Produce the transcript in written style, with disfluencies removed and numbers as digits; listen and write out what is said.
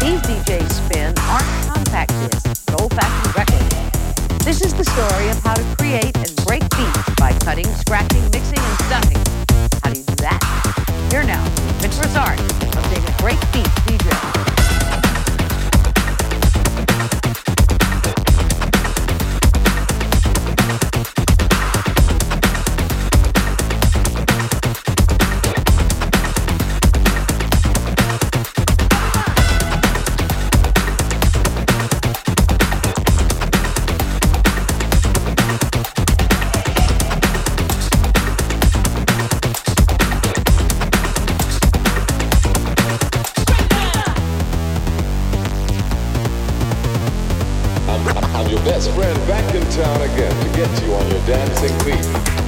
These DJs spin aren't compact discs, but old-fashioned records. This is the story of how to create and break beats by cutting, scratching, mixing, and stuffing. How do you do that? Here now, Adventurous Art of being a great beat DJ. I'm your best friend back in town again to get you on your dancing feet.